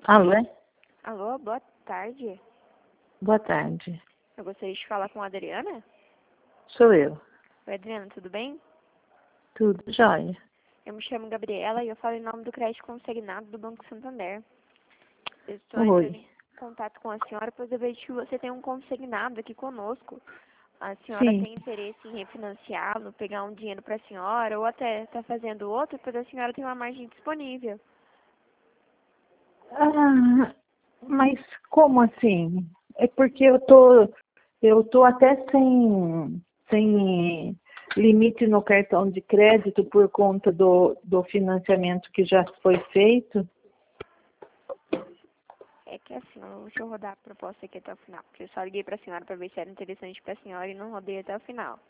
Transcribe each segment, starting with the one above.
Alô? Alô, boa tarde. Boa tarde. Eu gostaria de falar com a Adriana. Sou eu. Oi, Adriana, tudo bem? Tudo jóia. Eu me chamo Gabriela e eu falo em nome do crédito consignado do Banco Santander. Eu estou entrando Oi. em contato com a senhora, pois eu vejo que você tem um consignado aqui conosco. A senhora Sim. tem interesse em refinanciá-lo, pegar um dinheiro para a senhora ou até está fazendo outro, pois a senhora tem uma margem disponível. Ah, mas como assim? É porque eu tô até sem limite no cartão de crédito por conta do financiamento que já foi feito. É que assim, deixa eu rodar a proposta aqui até o final, porque eu só liguei para a senhora para ver se era interessante para a senhora e não rodei até o final.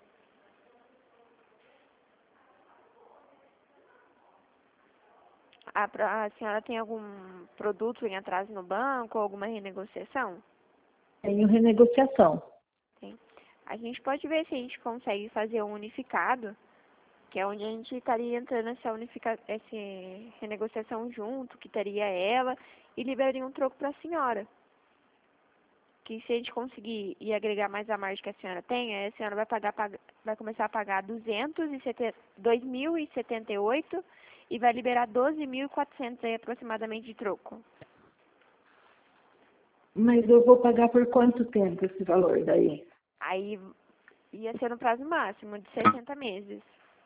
A senhora tem algum produto em atraso no banco ou alguma renegociação? Tenho renegociação. Tem. A gente pode ver se a gente consegue fazer um unificado, que é onde a gente estaria entrando essa renegociação junto, que teria ela, e liberaria um troco para a senhora. Que se a gente conseguir e agregar mais a margem que a senhora tem, aí a senhora vai começar a pagar 2.078 e vai liberar 12.400 aí aproximadamente de troco. Mas eu vou pagar por quanto tempo esse valor daí? Aí ia ser no prazo máximo de 60 meses.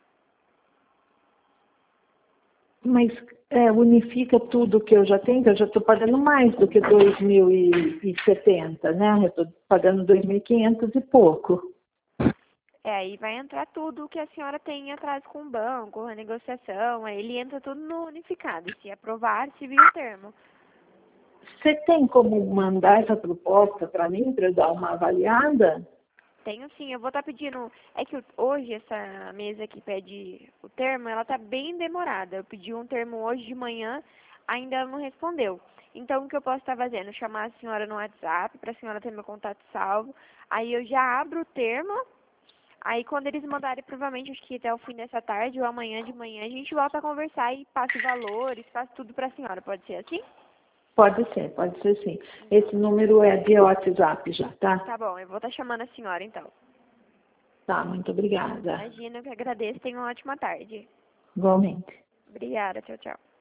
Mas unifica tudo que eu já tenho, que eu já estou pagando mais do que 2.070, né? Eu estou pagando 2.500 e pouco. Aí vai entrar tudo que a senhora tem atrás com o banco, a negociação, aí ele entra tudo no unificado. E se aprovar, se vir o termo. Você tem como mandar essa proposta para mim, para eu dar uma avaliada? Tenho sim, eu vou estar pedindo. É que hoje essa mesa que pede o termo, ela tá bem demorada. Eu pedi um termo hoje de manhã, ainda ela não respondeu. Então o que eu posso estar fazendo? Chamar a senhora no WhatsApp, para a senhora ter meu contato salvo. Aí eu já abro o termo. Aí quando eles mandarem, provavelmente acho que até o fim dessa tarde ou amanhã de manhã, a gente volta a conversar e passa os valores, passa tudo para a senhora. Pode ser assim? Pode ser sim. Esse número é de WhatsApp já, tá? Tá bom, eu vou estar chamando a senhora então. Tá, muito obrigada. Imagina, eu que agradeço. Tenha uma ótima tarde. Igualmente. Obrigada, tchau, tchau.